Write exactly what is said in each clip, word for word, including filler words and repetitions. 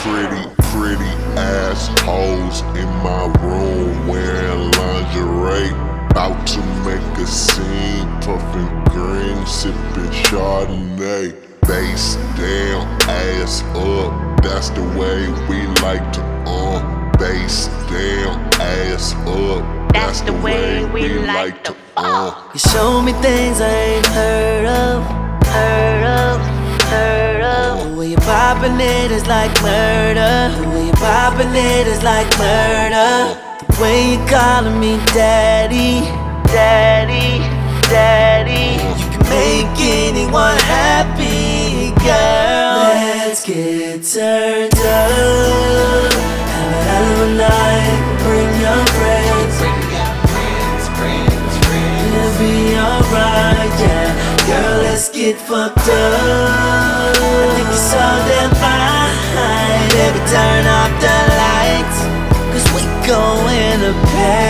Pretty, pretty assholes in my room wearing lingerie. About to make a scene, puffin' green, sippin' Chardonnay. Face down, ass up, that's the way we like to uh. Face down, ass up, that's the way we like to uh. You show me things I ain't heard of, heard of, heard of. The way you poppin' it is like murder. The way you poppin' it is like murder. The way you callin' me daddy, daddy, daddy. You can make anyone happy, girl. Let's get turned up, have a hell of a night. Bring your friends, Bring your friends, friends, friends. it'll be alright, yeah. Girl, let's get fucked up. I think it's all damn fine. Baby, turn off the lights, cause we going to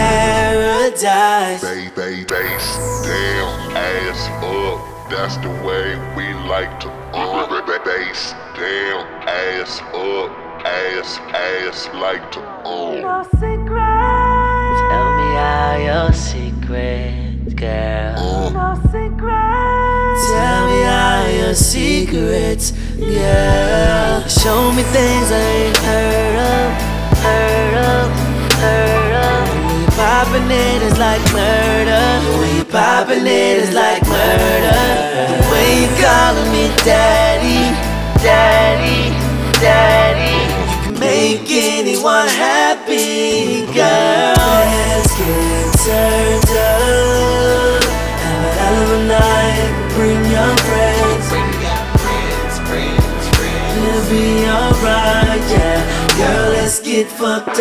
paradise. Bay, bay, bass down, ass up, that's the way we like to uh. Bass down, ass up, ass, ass like to uh. No secrets. Tell me all your secrets, girl. Uh. No secrets. Tell me all your secrets, girl. Show me things I ain't heard of, heard of, heard of. The way you poppin' it is like murder. The way you poppin' it is like murder. The way you callin' me daddy, daddy, daddy. Make anyone happy, girl. Let's get turned up, have a hell of a night. Bring your friends, Bring your friends, friends, friends. it'll be alright, yeah. Girl, let's get fucked up. I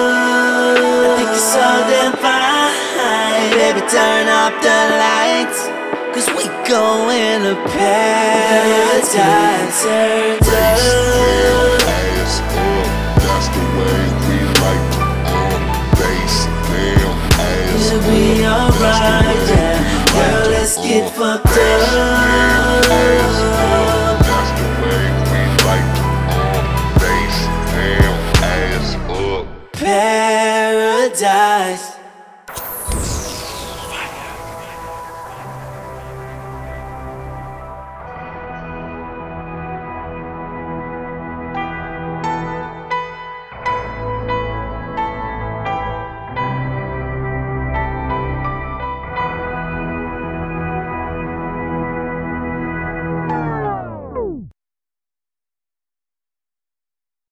think it's all damn fine. Baby, turn off the lights, cause we going to paradise. Turned up, Ass up, that's the way we like to uh. Bass down, ass it'll be up, alright, yeah. Girl, let's get fucked up.